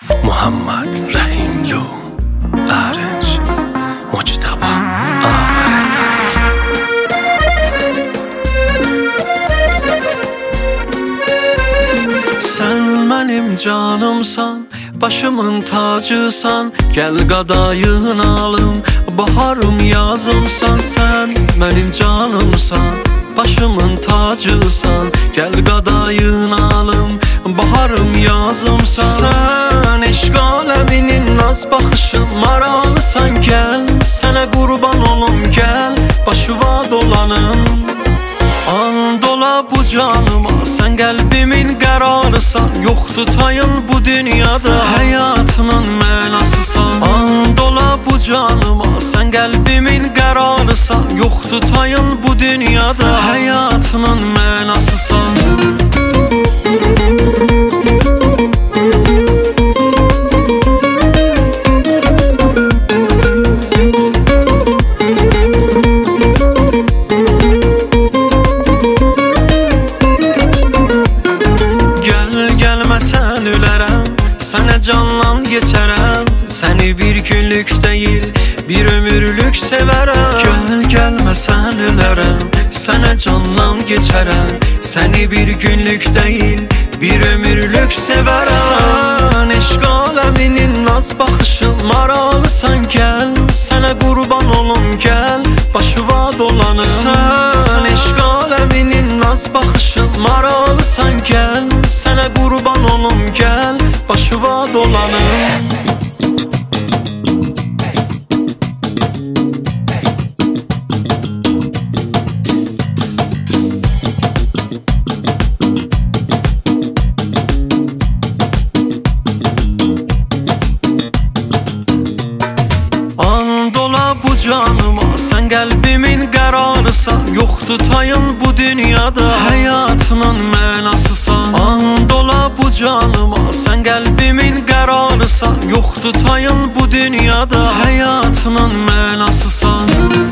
Muhammed Rəhimlu Ərinc Muctəba Ağarəsən. Sən mənim canımsan, başımın tacısan, gəl qadayın alım, baharım yazımsan. Sən mənim canımsan, başımın tacısan, gəl qadayın alım, baharım yazımsan. Sən eşq aləminin naz baxışın maralısan, gəl sənə qurban olum, gəl başıva dolanım. And ola bu canıma, sən qəlbimin qərarısan, yoxdur tayın bu dünyada, həyatımın mənasısan. And ola bu canıma, sən qəlbimin qərarısan, yoxdur tayın bu dünyada, həyatımın mənasısan. Gəlməsən ölərəm, sənə canlan geçərəm, səni bir günlük deyil, bir ömürlük sevərəm. Gəlməsən ölərəm, sənə canlan geçərəm, səni bir günlük deyil, bir ömürlük sevərəm. Sən eşq aləminin naz baxışın maralısan, gəl sənə qurban olum, gəl başıva dolanım. Sən eşq aləminin naz baxışın maralısan, gəl sənə qurban olum, gəl başıva dolanım. And ola bu canıma, sən qəlbimin qərarısan, yoxdur tayın bu dünyada, həyatımın mənasısan. And ola bu canıma, sən qəlbimin qərarısan, yoxdur tayın bu dünyada, həyatımın mənasısan.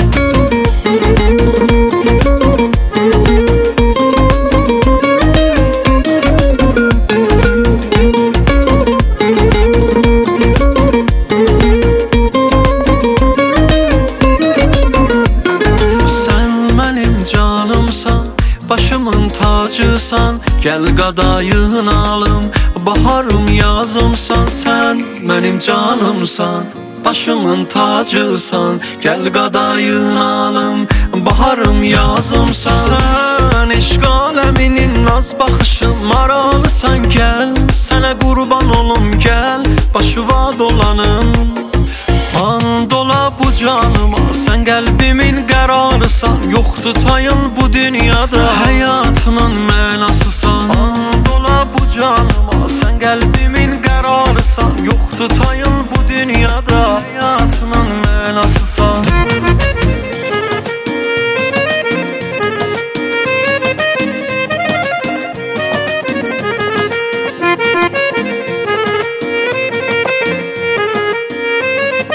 Başımın tacısan, gəl qadayın alım, baharım yazımsan. Sən mənim canımsan, başımın tacısan, gəl qadayın alım, baharım yazımsan. Sən eşq aləminin naz baxışın maralısan, gəl sənə qurban olum, gəl başıva dolanım. And ola bu canıma, sən qəlbimin qərarısan, yoxdur tayın bu dünyada, həyatımın mənasısan. And ola bu canıma, sən qəlbimin qərarısan, yoxdur tayın bu dünyada, həyatımın mənasısan.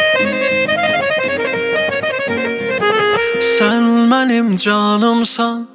Sən mənim canımsan,